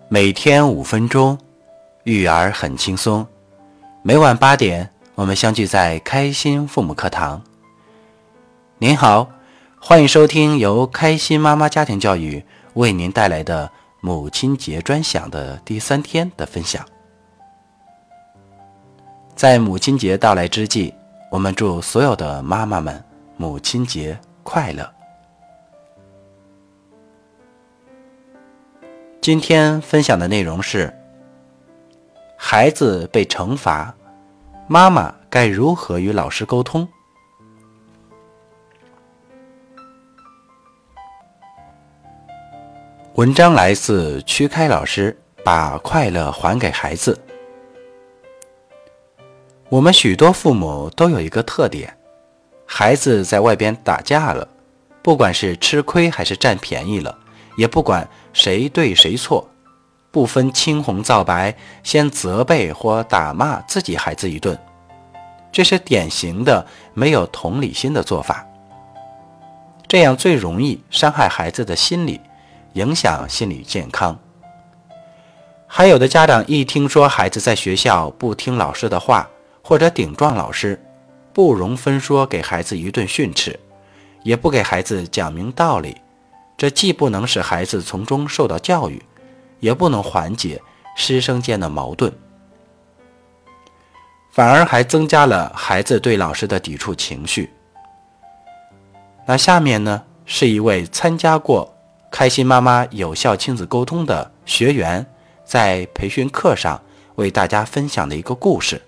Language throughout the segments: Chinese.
每天5分钟，育儿很轻松。每晚8点，我们相聚在开心父母课堂。您好，欢迎收听由开心妈妈家庭教育为您带来的母亲节专享的第3天的分享。在母亲节到来之际，我们祝所有的妈妈们母亲节快乐。今天分享的内容是：孩子被惩罚，妈妈该如何与老师沟通？文章来自曲开老师，把快乐还给孩子。我们许多父母都有一个特点，孩子在外边打架了，不管是吃亏还是占便宜了，也不管谁对谁错，不分青红皂白，先责备或打骂自己孩子一顿。这是典型的没有同理心的做法，这样最容易伤害孩子的心理，影响心理健康。还有的家长一听说孩子在学校不听老师的话，或者顶撞老师，不容分说给孩子一顿训斥，也不给孩子讲明道理，这既不能使孩子从中受到教育，也不能缓解师生间的矛盾，反而还增加了孩子对老师的抵触情绪。那下面呢，是一位参加过开心妈妈有效亲子沟通的学员在培训课上为大家分享的一个故事。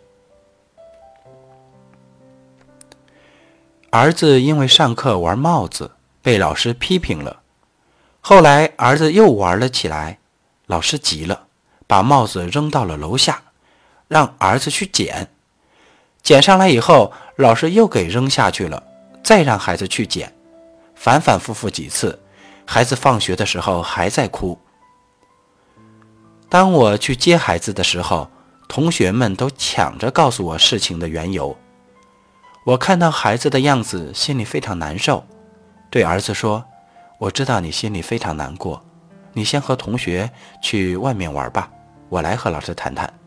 儿子因为上课玩帽子被老师批评了，后来儿子又玩了起来，老师急了，把帽子扔到了楼下，让儿子去捡。捡上来以后，老师又给扔下去了，再让孩子去捡。反反复复几次，孩子放学的时候还在哭。当我去接孩子的时候，同学们都抢着告诉我事情的缘由。我看到孩子的样子，心里非常难受，对儿子说：我知道你心里非常难过，你先和同学去外面玩吧，我来和老师谈谈。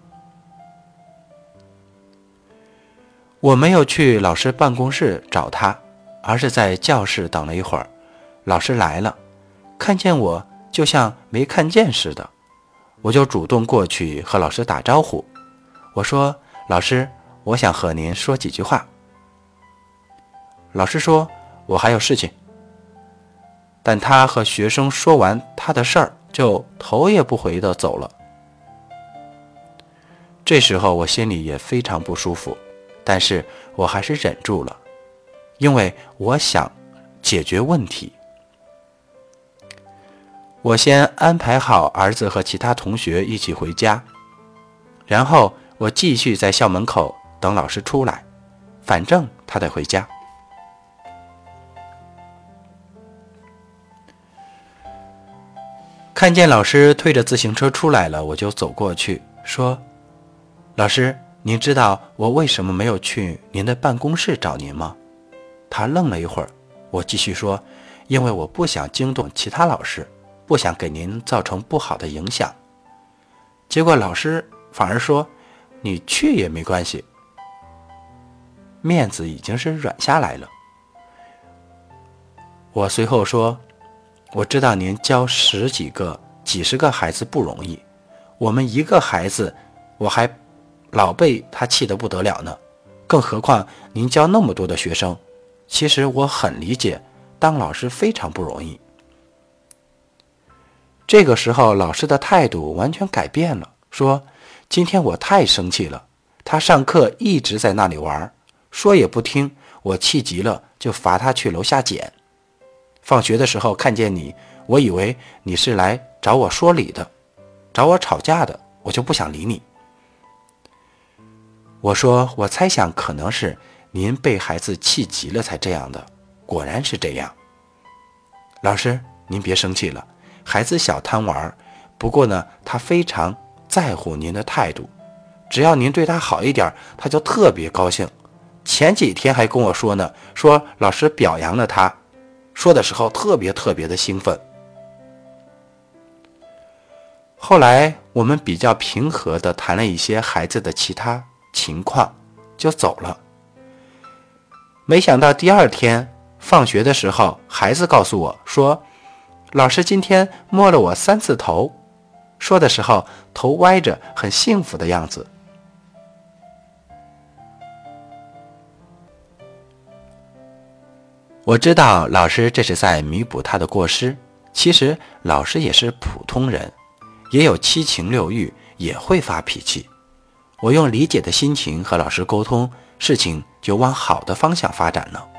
我没有去老师办公室找他，而是在教室等了一会儿。老师来了，看见我就像没看见似的，我就主动过去和老师打招呼。我说：老师，我想和您说几句话。老师说：我还有事情。但他和学生说完他的事儿，就头也不回地走了。这时候我心里也非常不舒服，但是我还是忍住了，因为我想解决问题。我先安排好儿子和其他同学一起回家，然后我继续在校门口等老师出来，反正他得回家。看见老师推着自行车出来了，我就走过去说：老师，您知道我为什么没有去您的办公室找您吗？他愣了一会儿，我继续说：因为我不想惊动其他老师，不想给您造成不好的影响。结果老师反而说：你去也没关系。面子已经是软下来了。我随后说：我知道您教10几个、几十个孩子不容易，我们一个孩子我还老被他气得不得了呢，更何况您教那么多的学生。其实我很理解，当老师非常不容易。这个时候老师的态度完全改变了，说：今天我太生气了，他上课一直在那里玩，说也不听，我气急了就罚他去楼下捡。放学的时候看见你，我以为你是来找我说理的，找我吵架的，我就不想理你。我说：我猜想可能是您被孩子气急了才这样的，果然是这样。老师，您别生气了，孩子小贪玩，不过呢，他非常在乎您的态度，只要您对他好一点，他就特别高兴。前几天还跟我说呢，说老师表扬了他，说的时候特别的兴奋。 后来我们比较平和地谈了一些孩子的其他情况，就走了。没想到第二天放学的时候，孩子告诉我说，老师今天摸了我3次头，说的时候头歪着，很幸福的样子。我知道老师这是在弥补他的过失，其实老师也是普通人，也有七情六欲，也会发脾气。我用理解的心情和老师沟通，事情就往好的方向发展了。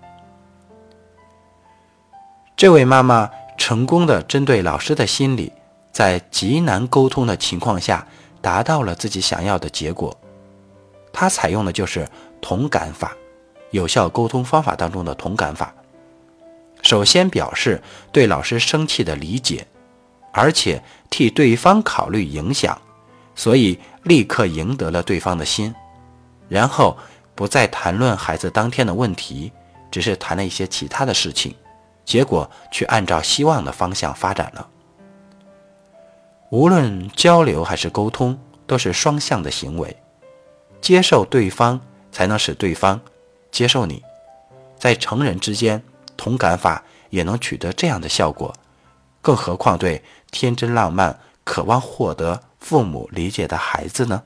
这位妈妈成功地针对老师的心理，在极难沟通的情况下，达到了自己想要的结果。她采用的就是同感法，有效沟通方法当中的同感法。首先表示对老师生气的理解，而且替对方考虑影响，所以立刻赢得了对方的心。然后不再谈论孩子当天的问题，只是谈了一些其他的事情，结果却按照希望的方向发展了。无论交流还是沟通，都是双向的行为，接受对方才能使对方接受你。在成人之间，同感法也能取得这样的效果，更何况对天真浪漫、渴望获得父母理解的孩子呢？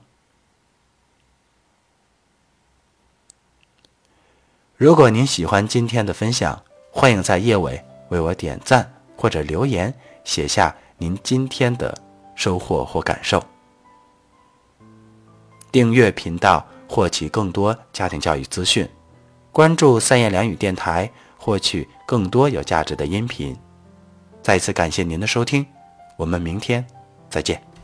如果您喜欢今天的分享，欢迎在页尾为我点赞或者留言，写下您今天的收获或感受。订阅频道获取更多家庭教育资讯，关注三言两语电台获取更多有价值的音频。再次感谢您的收听，我们明天再见。